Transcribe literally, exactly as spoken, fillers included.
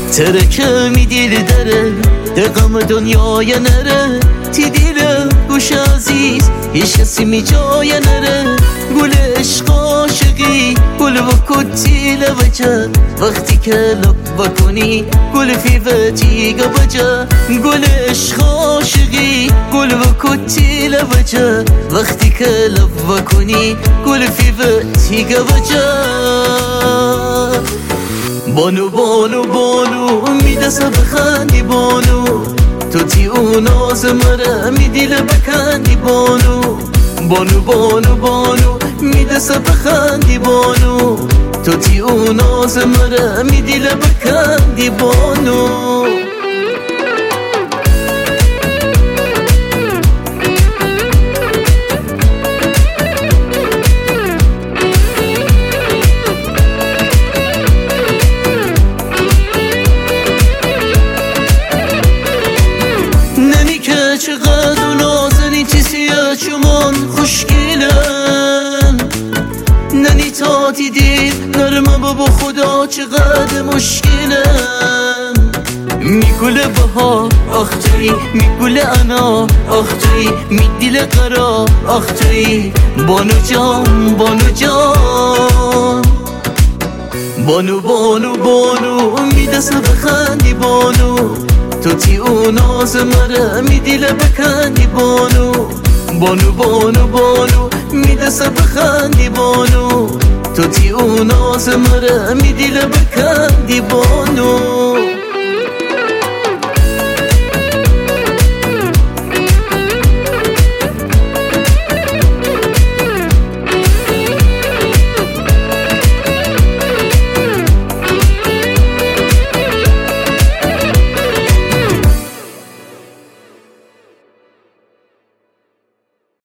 ترکه می دیل داره دقم دنیای نره تی دیل گوش عزیز هیچ کسی می جای نره گل عشق عاشقی گل و کتی لوجه وقتی که لب بکنی گل فیوتی گوجه گل عشق عاشقی گل و کتی لوجه وقتی که لب بکنی گل فیوتی گوجه بانو بانو بانو میدسه بخندی بانو تو تی اون آز مره میدیل بکندی بانو بانو بانو بانو میدسه بخندی بانو تو تی اون آز مره میدیل بکندی بانو چقدر نازنی چیسیه چمان خوشگیلم ننی تا دیدید نرمه بابا خدا چقدر مشکلم میگوله بها آخ توی میگوله انا آخ توی میدیل قرار آخ توی بانو جان بانو جان بانو بانو بانو میدسه بخندی بانو تو تی اون آز مره میدیل بکندی بانو بانو بانو بانو میدسه بخندی بانو تو تی اون آز مره میدیل بکندی بانو